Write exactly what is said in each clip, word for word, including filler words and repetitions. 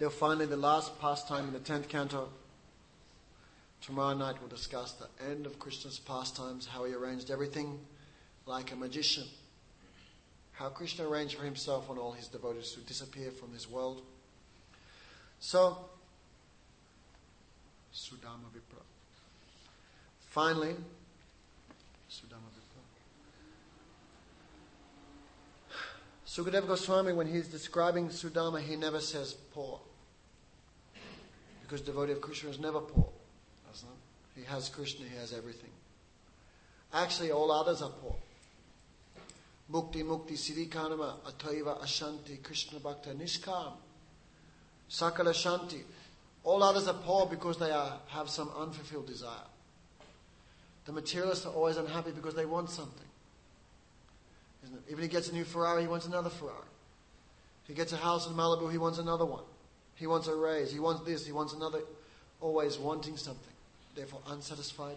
Then finally, the last pastime in the tenth canto. Tomorrow night we'll discuss the end of Krishna's pastimes, how he arranged everything like a magician. How Krishna arranged for himself and all his devotees to disappear from this world. So, Sudama Vipra. Finally, Sudama Vipra. Sukadeva Goswami, when he's describing Sudama, he never says poor. Because devotee of Krishna is never poor. He has Krishna, he has everything. Actually, all others are poor. Mukti Mukti Siddhi Kanama Ataiva Ashanti Krishna Bhakta Nishkam Sakala Shanti. All others are poor because they are, have some unfulfilled desire. The materialists are always unhappy because they want something. Isn't it? Even he gets a new Ferrari, he wants another Ferrari. He gets a house in Malibu, he wants another one. He wants a raise, he wants this, he wants another. Always wanting something. Therefore unsatisfied.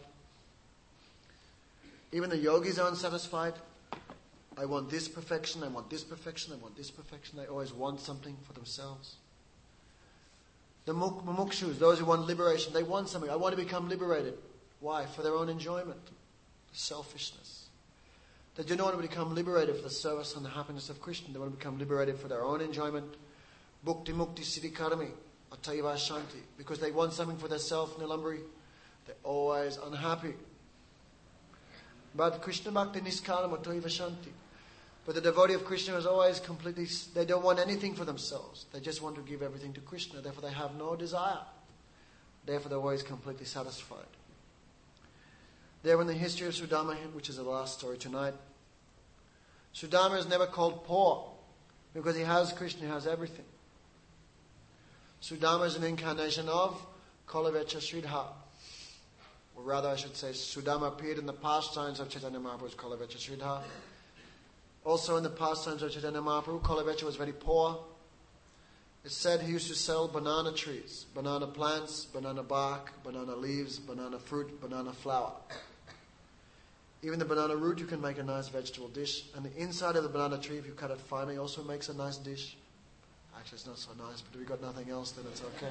Even the yogis are unsatisfied. I want this perfection, I want this perfection, I want this perfection. They always want something for themselves. The mumukshus, those who want liberation, they want something. I want to become liberated. Why? For their own enjoyment. Selfishness. They do not want to become liberated for the service and the happiness of Krishna. They want to become liberated for their own enjoyment. Bhukti Mukti Siddhi Karami Ataiva Shanti. Because they want something for themselves, Nilambari. They're always unhappy. But Krishna Bhakti Niskalam Ataiva Shanti. But the devotee of Krishna is always completely, they don't want anything for themselves. They just want to give everything to Krishna. Therefore they have no desire. Therefore they're always completely satisfied. There in the history of Sudama, which is the last story tonight, Sudama is never called poor because he has Krishna, he has everything. Sudama is an incarnation of Kalavecha Sridhar. Or rather I should say Sudama appeared in the pastimes of Chaitanya Mahaprabhu's Kalavecha Sridhar. Also in the pastimes of Chaitanya Mahaprabhu, Kalavecha was very poor. It's said he used to sell banana trees, banana plants, banana bark, banana leaves, banana fruit, banana flower. Even the banana root, you can make a nice vegetable dish. And the inside of the banana tree, if you cut it finely, also makes a nice dish. Actually, it's not so nice, but if you've got nothing else, then it's okay.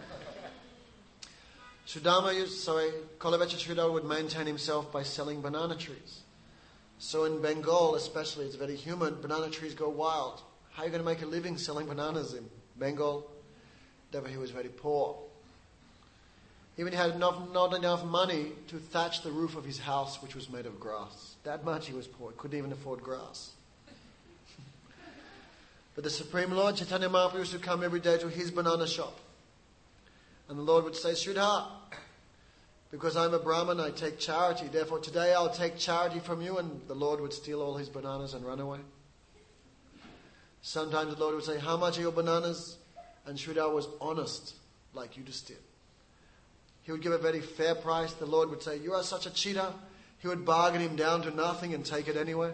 Sudama used, sorry, Kalavecha Sridhar would maintain himself by selling banana trees. So in Bengal especially, it's very humid, banana trees go wild. How are you going to make a living selling bananas in Bengal? Therefore he was very poor. Even he had enough, not enough money to thatch the roof of his house, which was made of grass. That much he was poor. He couldn't even afford grass. But the Supreme Lord, Chaitanya Mahaprabhu, used to come every day to his banana shop. And the Lord would say, Sridhar, because I'm a Brahmin, I take charity. Therefore today I'll take charity from you. And the Lord would steal all his bananas and run away. Sometimes the Lord would say, how much are your bananas? And Sridhar was honest, like you just did. He would give a very fair price. The Lord would say, you are such a cheater. He would bargain him down to nothing and take it anyway.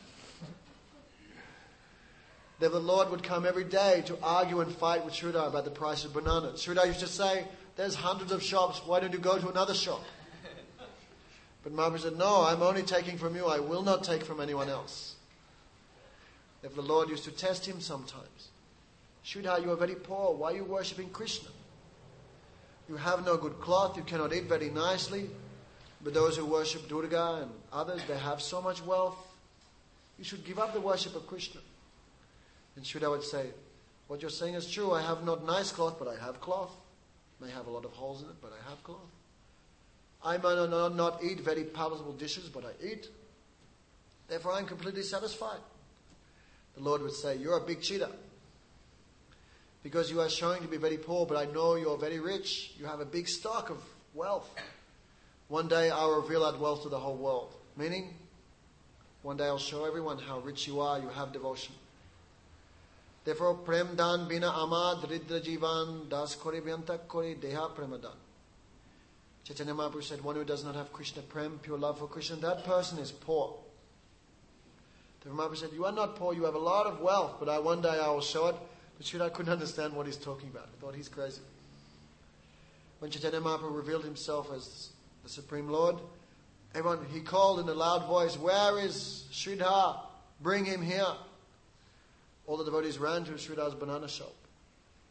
Then the Lord would come every day to argue and fight with Sridhar about the price of bananas. Sridhar used to say, there's hundreds of shops, why don't you go to another shop? But Mahaprabhu said, no, I'm only taking from you, I will not take from anyone else. If the Lord used to test him sometimes. Sridhar, you are very poor, why are you worshipping Krishna? You have no good cloth, you cannot eat very nicely. But those who worship Durga and others, they have so much wealth. You should give up the worship of Krishna. And Sridhar would say, what you're saying is true, I have not nice cloth, but I have cloth. May have a lot of holes in it, but I have cloth. I may not, not eat very palatable dishes, but I eat. Therefore I'm completely satisfied. The Lord would say, you're a big cheater. Because you are showing to be very poor, but I know you're very rich. You have a big stock of wealth. One day I'll reveal that wealth to the whole world. Meaning, one day I'll show everyone how rich you are, you have devotion. Therefore, prem dan bina amad ridra jivan das kori vyantak kori deha premadan. Chaitanya Mahaprabhu said, one who does not have Krishna prem, pure love for Krishna, that person is poor. Therefore Mahaprabhu said, you are not poor, you have a lot of wealth, but I, one day I will show it. But Sridhar couldn't understand what he's talking about. He thought he's crazy. When Chaitanya Mahaprabhu revealed himself as the Supreme Lord, everyone, he called in a loud voice, where is Sridhar? Bring him here. All the devotees ran to Sridhar's banana shop.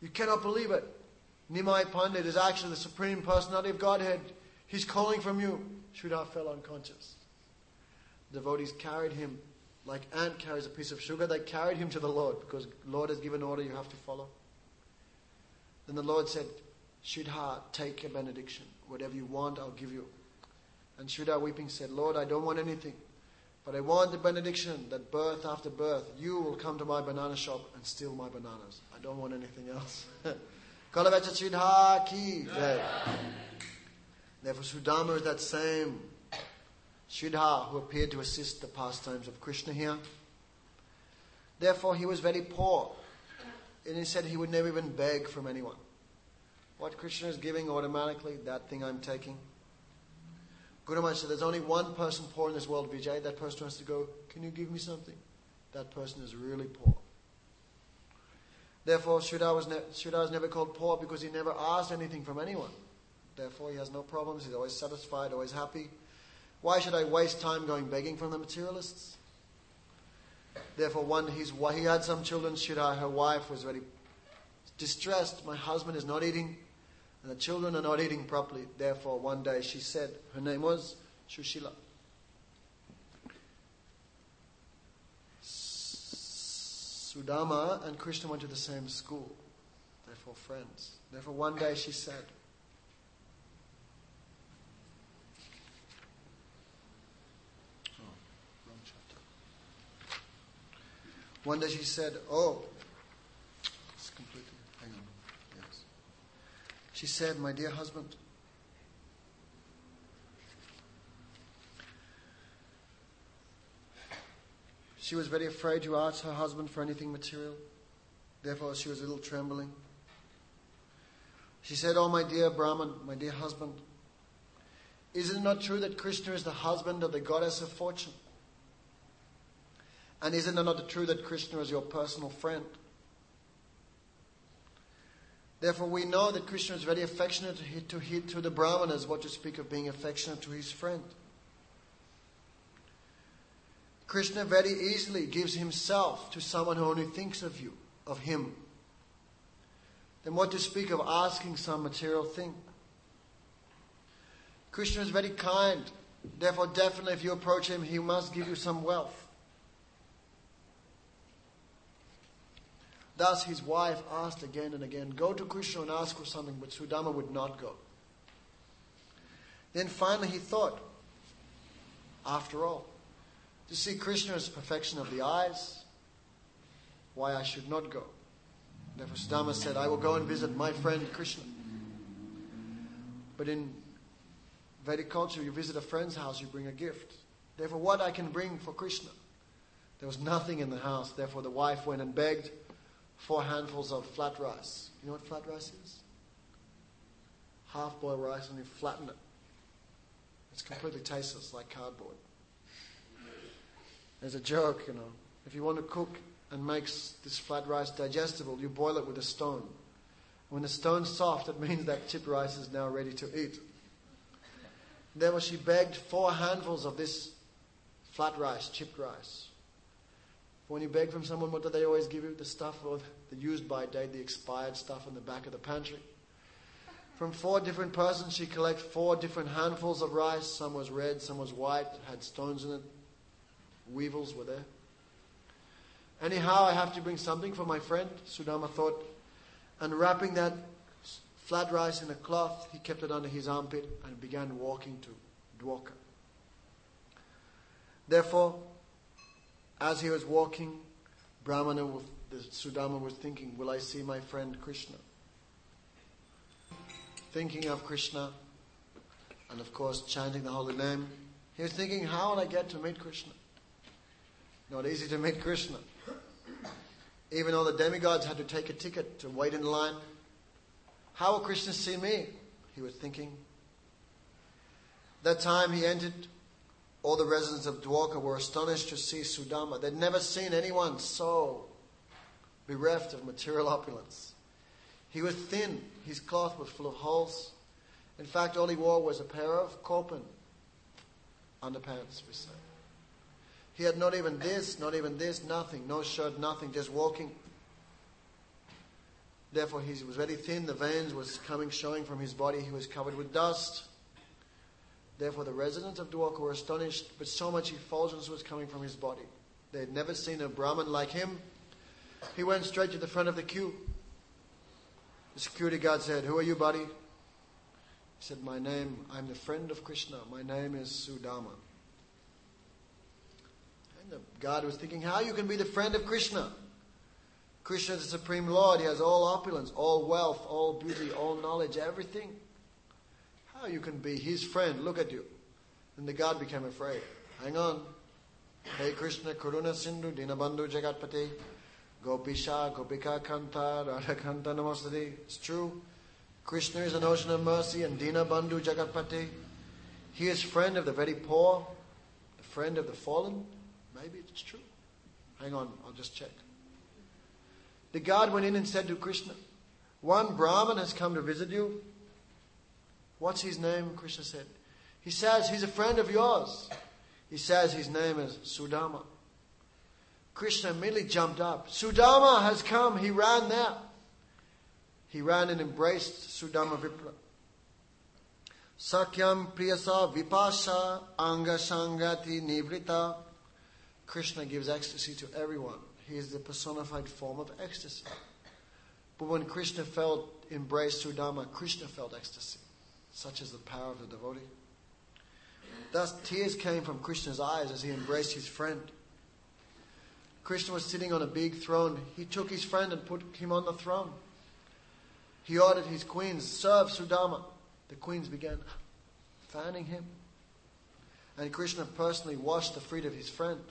You cannot believe it. Nimai Pandit is actually the Supreme Personality of Godhead. He's calling from you. Sridhar fell unconscious. Devotees carried him like ant carries a piece of sugar. They carried him to the Lord because the Lord has given order you have to follow. Then the Lord said, Sridhar, take a benediction. Whatever you want, I'll give you. And Sridhar weeping said, Lord, I don't want anything. But I want the benediction that birth after birth, you will come to my banana shop and steal my bananas. I don't want anything else. Kalavacha Sridhar ki jai. Therefore, Sudama is that same Sridhar who appeared to assist the pastimes of Krishna here. Therefore, he was very poor. And he said he would never even beg from anyone. What Krishna is giving automatically, that thing I'm taking. Guru Maharaj said, there's only one person poor in this world, Vijay. That person has to go, can you give me something? That person is really poor. Therefore, Sridhar was, ne- Sridhar was never called poor because he never asked anything from anyone. Therefore, he has no problems. He's always satisfied, always happy. Why should I waste time going begging from the materialists? Therefore, one, he's, he had some children. Sridhar, her wife, was very distressed. My husband is not eating, and the children are not eating properly. Therefore, one day she said, her name was Shushila. Sudama and Krishna went to the same school. Therefore, friends. Therefore, one day she said, One day she said, oh, it's completely, hang on, yes. She said, my dear husband, she was very afraid to ask her husband for anything material. Therefore, she was a little trembling. She said, oh, my dear Brahman, my dear husband, is it not true that Krishna is the husband of the goddess of fortune? And isn't it not true that Krishna is your personal friend? Therefore, we know that Krishna is very affectionate to, to, to the Brahmanas, what to speak of being affectionate to his friend. Krishna very easily gives himself to someone who only thinks of you, of him. Then what to speak of asking some material thing? Krishna is very kind. Therefore, definitely if you approach him, he must give you some wealth. Thus his wife asked again and again, go to Krishna and ask for something, but Sudama would not go. Then finally he thought, after all, to see Krishna's perfection of the eyes, why I should not go. Therefore Sudama said, I will go and visit my friend Krishna. But in Vedic culture, you visit a friend's house, you bring a gift. Therefore what I can bring for Krishna? There was nothing in the house. Therefore the wife went and begged four handfuls of flat rice. You know what flat rice is? Half-boiled rice and you flatten it. It's completely tasteless, like cardboard. There's a joke, you know. If you want to cook and make this flat rice digestible, you boil it with a stone. When the stone's soft, it means that chipped rice is now ready to eat. Therefore she begged four handfuls of this flat rice, chipped rice. When you beg from someone, what do they always give you? The stuff of the used by date, the expired stuff in the back of the pantry. From four different persons, she collected four different handfuls of rice. Some was red, some was white, had stones in it. Weevils were there. Anyhow, I have to bring something for my friend, Sudama thought. And wrapping that flat rice in a cloth, he kept it under his armpit and began walking to Dwarka. Therefore, as he was walking, Brahmana, the Sudama was thinking, will I see my friend Krishna? Thinking of Krishna, and of course chanting the holy name, he was thinking, how will I get to meet Krishna? Not easy to meet Krishna. Even though the demigods had to take a ticket to wait in line, how will Krishna see me? He was thinking. That time he entered. All the residents of Dwarka were astonished to see Sudama. They'd never seen anyone so bereft of material opulence. He was thin. His cloth was full of holes. In fact, all he wore was a pair of Kopan underpants, we say. He had not even this, not even this, nothing. No shirt, nothing, just walking. Therefore he was very thin, the veins was coming, showing from his body, he was covered with dust. Therefore the residents of Dwarka were astonished, but so much effulgence was coming from his body. They had never seen a Brahmin like him. He went straight to the front of the queue. The security guard said, "Who are you, buddy?" He said, "My name, I'm the friend of Krishna. My name is Sudama." And the guard was thinking, how you can be the friend of Krishna? Krishna is the Supreme Lord. He has all opulence, all wealth, all beauty, all knowledge, everything. How you can be his friend? Look at you. And the guard became afraid. Hang on. Hey Krishna, Karuna Sindhu, Dinabandhu Jagatpati, Gopisha, Gopika Kanta, Radha Kanta Namastadi. It's true. Krishna is an ocean of mercy and Dinabandhu Jagatpati. He is friend of the very poor, the friend of the fallen. Maybe it's true. Hang on, I'll just check. The guard went in and said to Krishna, "One Brahmin has come to visit you." "What's his name?" Krishna said. "He says he's a friend of yours. He says his name is Sudama." Krishna immediately jumped up. "Sudama has come." He ran there. He ran and embraced Sudama Vipra. Sakyam Priyasa Vipasha Anga Sangati Nivrita. Krishna gives ecstasy to everyone. He is the personified form of ecstasy. But when Krishna felt, embraced Sudama, Krishna felt ecstasy. Such is the power of the devotee. Thus tears came from Krishna's eyes as he embraced his friend. Krishna was sitting on a big throne. He took his friend and put him on the throne. He ordered his queens, "Serve Sudama." The queens began fanning him. And Krishna personally washed the feet of his friend.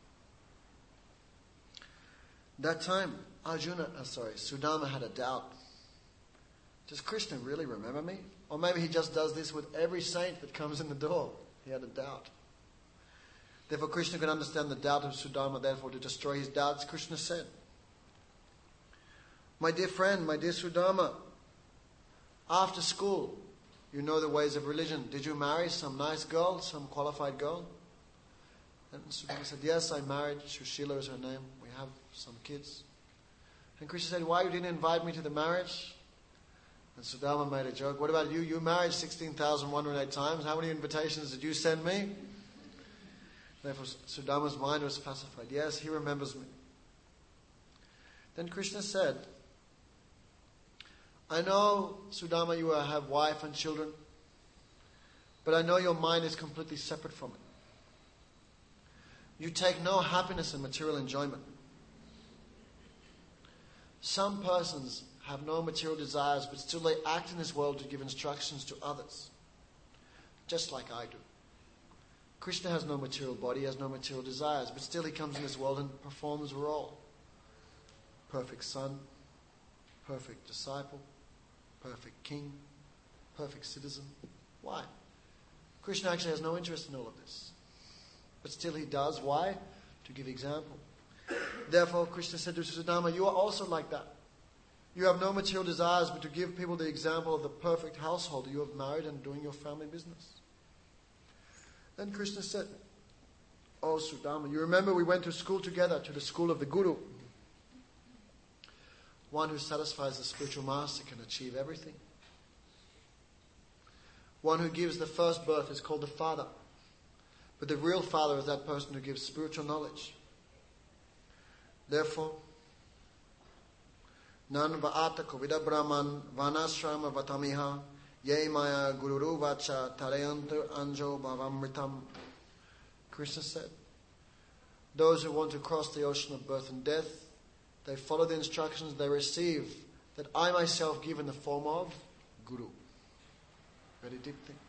That time, Arjuna, oh sorry, Sudama had a doubt. Does Krishna really remember me? Or maybe he just does this with every saint that comes in the door. He had a doubt. Therefore Krishna could understand the doubt of Sudama. Therefore to destroy his doubts, Krishna said, "My dear friend, my dear Sudama, after school, you know the ways of religion. Did you marry some nice girl, some qualified girl?" And Sudama said, "Yes, I married. Shushila is her name. We have some kids." And Krishna said, "Why you didn't invite me to the marriage?" And Sudama made a joke. "What about you? You married sixteen thousand one hundred eight times. How many invitations did you send me?" Therefore Sudama's mind was pacified. Yes, he remembers me. Then Krishna said, "I know, Sudama, you have wife and children, but I know your mind is completely separate from it. You take no happiness in material enjoyment. Some persons have no material desires, but still they act in this world to give instructions to others, just like I do. Krishna has no material body, he has no material desires, but still he comes in this world and performs a role. Perfect son, perfect disciple, perfect king, perfect citizen. Why? Krishna actually has no interest in all of this. But still he does. Why? To give example. Therefore Krishna said to Sudama, "You are also like that. You have no material desires, but to give people the example of the perfect household you have married and doing your family business." Then Krishna said, "Oh Sudama, you remember we went to school together, to the school of the Guru. One who satisfies the spiritual master can achieve everything. One who gives the first birth is called the father. But the real father is that person who gives spiritual knowledge. Therefore, Nan va'ata kovida brahman vanashrama vatamiha ye maya gururu vacha tarayantu anjo bhavamritam." Krishna said, those who want to cross the ocean of birth and death, they follow the instructions they receive that I myself give in the form of Guru. Very deep thing.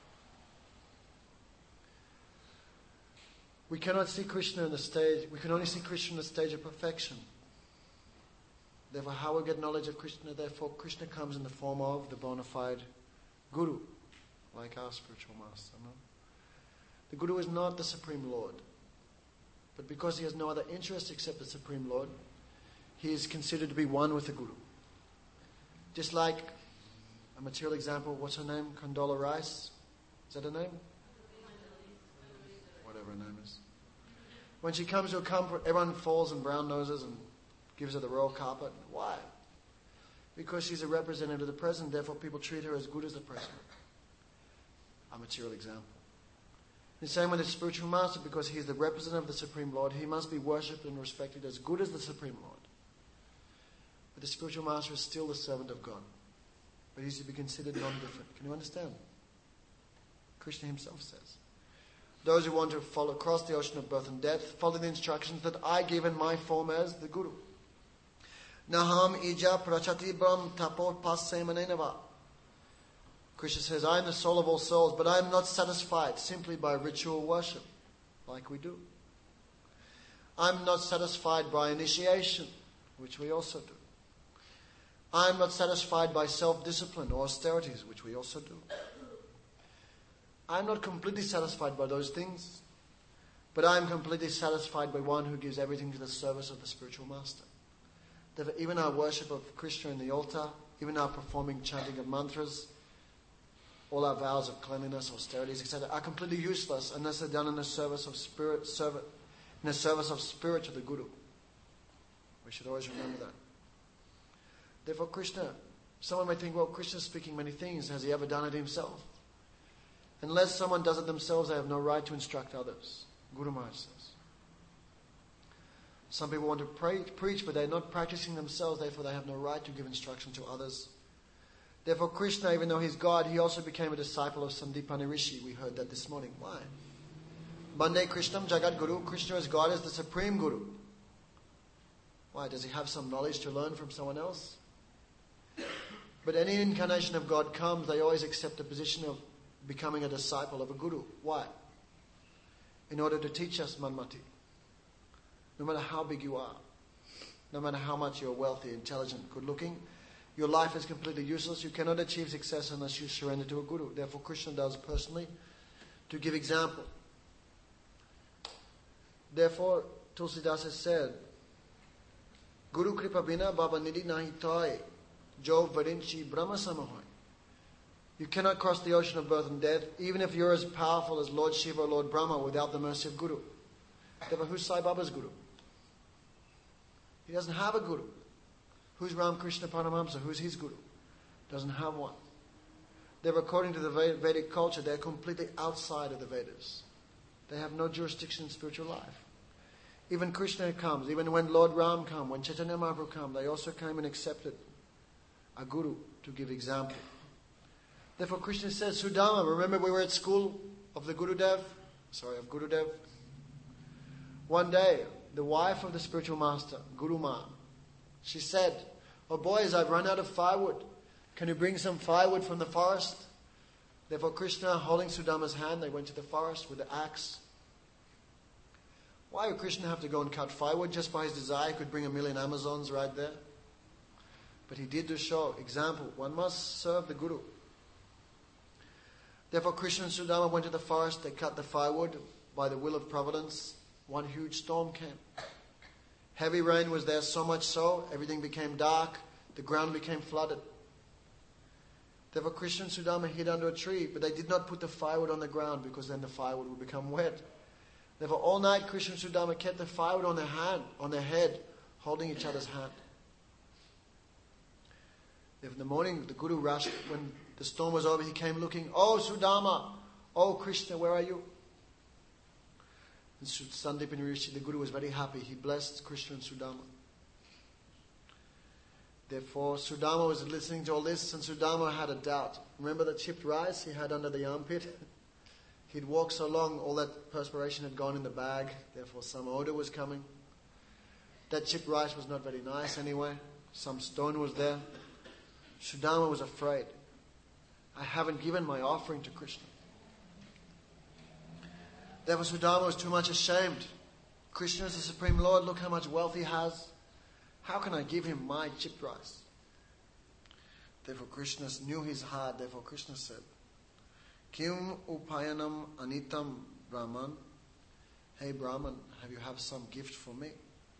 We cannot see Krishna in the stage, we can only see Krishna in the stage of perfection. Therefore, how we get knowledge of Krishna? Therefore, Krishna comes in the form of the bona fide Guru, like our spiritual master. No? The Guru is not the Supreme Lord, but because he has no other interest except the Supreme Lord, he is considered to be one with the Guru. Just like a material example, what's her name? Condola Rice? Is that her name? Whatever her name is. When she comes to a comfort, everyone falls and brown noses and gives her the royal carpet. Why? Because she's a representative of the present, therefore people treat her as good as the present. A material example. The same with the spiritual master, because he is the representative of the Supreme Lord, he must be worshipped and respected as good as the Supreme Lord. But the spiritual master is still the servant of God. But he is to be considered non-different. Can you understand? Krishna himself says, those who want to follow across the ocean of birth and death, follow the instructions that I give in my form as the Guru. Naham ija prachati brahm tapor passemanenava. Krishna says, I am the soul of all souls, but I am not satisfied simply by ritual worship, like we do. I am not satisfied by initiation, which we also do. I am not satisfied by self-discipline or austerities, which we also do. I am not completely satisfied by those things, but I am completely satisfied by one who gives everything to the service of the spiritual master. Therefore, even our worship of Krishna in the altar, even our performing chanting of mantras, all our vows of cleanliness, austerities, et cetera, are completely useless unless they're done in the service of spirit, servant, in the service of spirit to the Guru. We should always remember that. Therefore, Krishna, someone may think, well, Krishna's speaking many things. Has he ever done it himself? Unless someone does it themselves, they have no right to instruct others. Guru Maharaj says. Some people want to pray, preach, but they're not practicing themselves, therefore they have no right to give instruction to others. Therefore, Krishna, even though he's God, he also became a disciple of Sandipani Rishi. We heard that this morning. Why? Bande Krishnam Jagat Guru. Krishna as God is the supreme Guru. Why? Does he have some knowledge to learn from someone else? But any incarnation of God comes, they always accept the position of becoming a disciple of a Guru. Why? In order to teach us Manmati. No matter how big you are, no matter how much you're wealthy, intelligent, good looking, your life is completely useless. You cannot achieve success unless you surrender to a Guru. Therefore, Krishna does personally to give example. Therefore, Tulsidas has said, Guru Kripa Bina Baba Nidhi Nahi Toy Jo Varinchi Brahma Samahoy. You cannot cross the ocean of birth and death, even if you're as powerful as Lord Shiva or Lord Brahma, without the mercy of Guru. Therefore, who's Sai Baba's Guru? He doesn't have a Guru. Who's Ramakrishna Paramahamsa? Who's his Guru? Doesn't have one. They're, according to the Vedic culture, they're completely outside of the Vedas. They have no jurisdiction in spiritual life. Even Krishna comes, even when Lord Ram came, when Chaitanya Mahaprabhu came, they also came and accepted a Guru to give example. Therefore, Krishna says, Sudama, remember we were at school of the Gurudev? Sorry, of Gurudev. One day, the wife of the spiritual master, Guru Ma, she said, oh boys, I've run out of firewood. Can you bring some firewood from the forest? Therefore, Krishna, holding Sudama's hand, they went to the forest with the axe. Why would Krishna have to go and cut firewood? Just by his desire, he could bring a million Amazons right there. But he did to show example. One must serve the Guru. Therefore, Krishna and Sudama went to the forest. They cut the firewood. By the will of providence, one huge storm came. Heavy rain was there, so much so, everything became dark. The ground became flooded. Therefore, Krishna and Sudama hid under a tree, but they did not put the firewood on the ground because then the firewood would become wet. Therefore, all night Krishna and Sudama kept the firewood on their hand, on their head, holding each other's hand. In the morning, the Guru rushed. When the storm was over, he came looking. Oh, Sudama! Oh, Krishna, where are you? And Sandipani Rishi, the Guru, was very happy. He blessed Krishna and Sudama. Therefore, Sudama was listening to all this, and Sudama had a doubt. Remember the chipped rice he had under the armpit? He'd walked so long, all that perspiration had gone in the bag. Therefore, some odor was coming. That chipped rice was not very nice anyway. Some stone was there. Sudama was afraid. I haven't given my offering to Krishna. Therefore, Sudama was too much ashamed. Krishna is the Supreme Lord. Look how much wealth he has. How can I give him my chipped rice? Therefore, Krishna knew his heart. Therefore, Krishna said, Kim upayanam anitam Brahman. Hey Brahman, have you have some gift for me?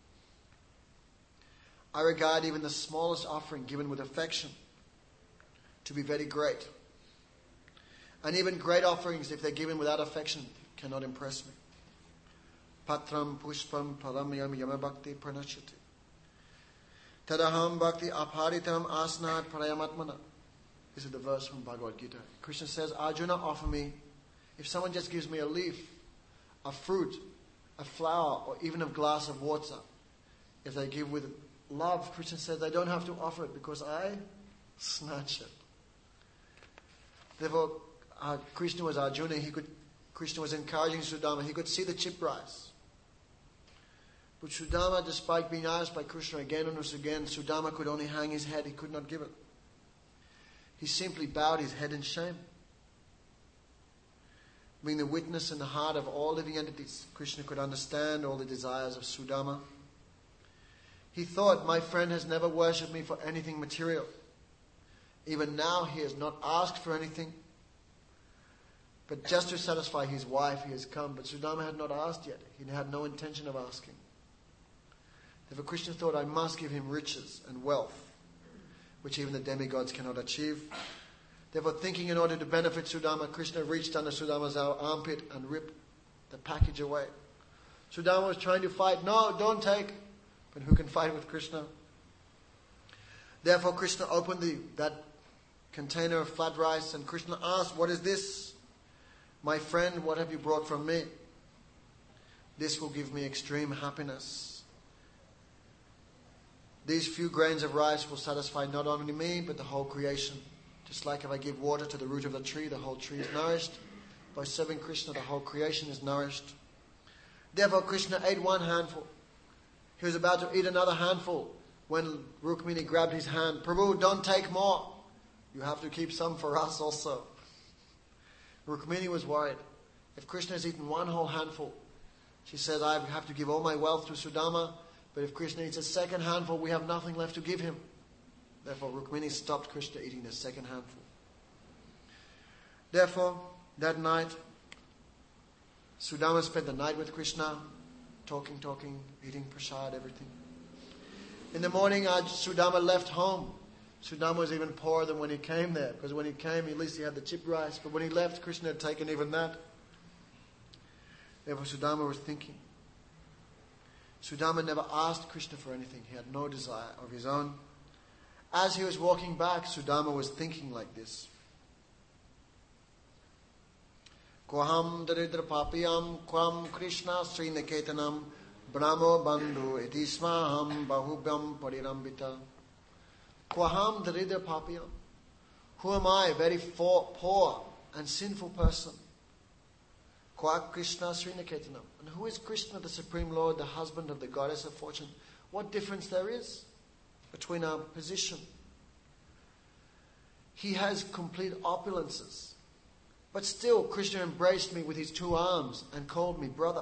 I regard even the smallest offering given with affection to be very great. And even great offerings, if they're given without affection, cannot impress me. Patram pushpam param yam yamabhakti pranachati. Tadaham bhakti aparitam asnat parayamatmana. This is the verse from Bhagavad Gita. Krishna says, Arjuna, offer me, if someone just gives me a leaf, a fruit, a flower, or even a glass of water, if they give with love, Krishna says, they don't have to offer it because I snatch it. Therefore, uh, Krishna was Arjuna. He could, Krishna was encouraging Sudama. He could see the chip rice. But Sudama, despite being asked by Krishna again and again, Sudama could only hang his head. He could not give it. He simply bowed his head in shame. Being the witness in the heart of all living entities, Krishna could understand all the desires of Sudama. He thought, my friend has never worshipped me for anything material. Even now he has not asked for anything. But just to satisfy his wife he has come. But Sudama had not asked yet. He had no intention of asking. Therefore Krishna thought, I must give him riches and wealth, which even the demigods cannot achieve. Therefore, thinking in order to benefit Sudama, Krishna reached under Sudama's armpit and ripped the package away. Sudama was trying to fight. No, don't take. But who can fight with Krishna? Therefore, Krishna opened the, that container of flat rice, and Krishna asked, what is this? My friend, what have you brought from me? This will give me extreme happiness. These few grains of rice will satisfy not only me, but the whole creation. Just like if I give water to the root of the tree, the whole tree is nourished. By serving Krishna, the whole creation is nourished. Therefore, Krishna ate one handful. He was about to eat another handful when Rukmini grabbed his hand. Prabhu, don't take more. You have to keep some for us also. Rukmini was worried. If Krishna has eaten one whole handful, she said, I have to give all my wealth to Sudama. But if Krishna eats a second handful, we have nothing left to give him. Therefore, Rukmini stopped Krishna eating the second handful. Therefore, that night, Sudama spent the night with Krishna, talking, talking, eating prasad, everything. In the morning, uh, Sudama left home. Sudama was even poorer than when he came there, because when he came, at least he had the chip rice. But when he left, Krishna had taken even that. Therefore, Sudama was thinking. Sudama never asked Krishna for anything. He had no desire of his own. As he was walking back, Sudama was thinking like this. Koham daridra papiyam kvam Krishna srinaketanam brahmo bandhu etismaham bahubhyam parirambita. Koham daridra papiyam. Who am I, a very poor and sinful person? Kwa Krishna srinaketanam. And who is Krishna, the Supreme Lord, the husband of the goddess of fortune? What difference there is between our position. He has complete opulences. But still, Krishna embraced me with his two arms and called me brother.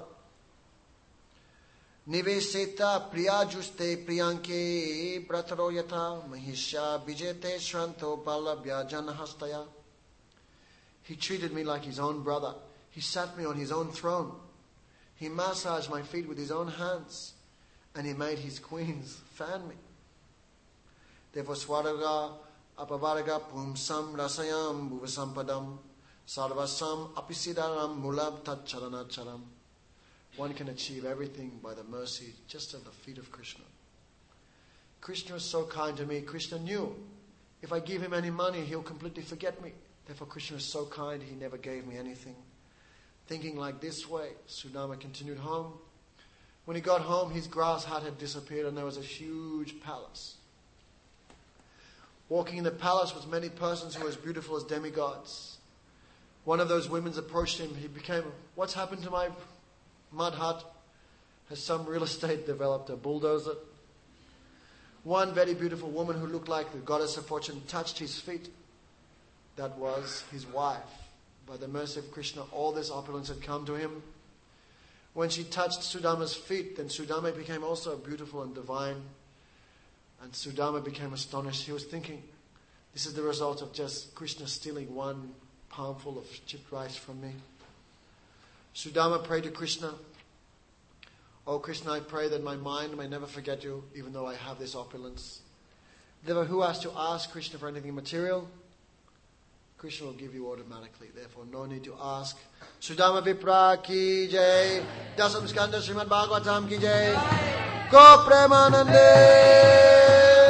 Niveseta priyajuste priyanke brataroyata mahisha bijete shranto balabhya janahastaya. He treated me like his own brother. He sat me on his own throne. He massaged my feet with his own hands. And he made his queens fan me. Therefore, swaraga apavaraga pumsam rasayam bhuvasampadam sarvasam apisidaram mulab tatcharanacharam. One can achieve everything by the mercy just of the feet of Krishna. Krishna is so kind to me. Krishna knew if I give him any money, he'll completely forget me. Therefore, Krishna is so kind, he never gave me anything. Thinking like this way, Sudama continued home. When he got home, his grass hut had disappeared and there was a huge palace. Walking in the palace was many persons who were as beautiful as demigods. One of those women approached him. He became, what's happened to my mud hut? Has some real estate developed a bulldozer? One very beautiful woman who looked like the goddess of fortune touched his feet. That was his wife. By the mercy of Krishna, all this opulence had come to him. When she touched Sudama's feet, then Sudama became also beautiful and divine. And Sudama became astonished. He was thinking, this is the result of just Krishna stealing one palmful of chipped rice from me. Sudama prayed to Krishna, Oh Krishna, I pray that my mind may never forget you, even though I have this opulence. Therefore, who has to ask Krishna for anything material? Krishna will give you automatically. Therefore, no need to ask. Sudama Vipra ki jai. Dasam Skanda Srimad Bhagavatam ki jai. Go Premanande.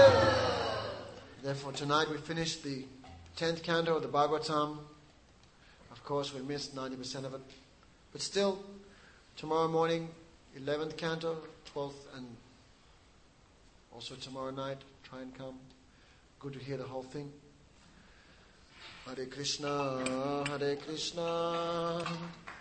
Therefore, tonight we finish the tenth canto of the Bhagavatam. Of course, we missed ninety percent of it. But still, tomorrow morning, eleventh canto, twelfth, and also tomorrow night, try and come. Good to hear the whole thing. Hare Krishna, Hare Krishna.